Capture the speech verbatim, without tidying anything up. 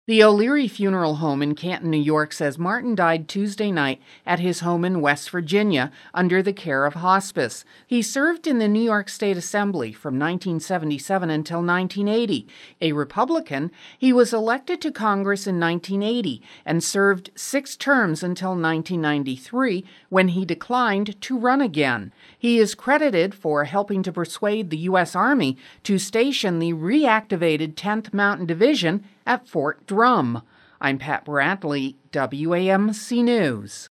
The O'Leary Funeral Home in Canton, New York says Martin died Tuesday night at his home in West Virginia under the care of hospice. He served in the New York State Assembly from nineteen seventy-seven until nineteen eighty. A Republican, he was elected to Congress in nineteen eighty and served six terms until nineteen ninety-three, when he declined to run again. He is credited for helping to persuade the U S Army to station the reactivated tenth Mountain Division at Fort Drum. I'm Pat Bradley, W A M C News.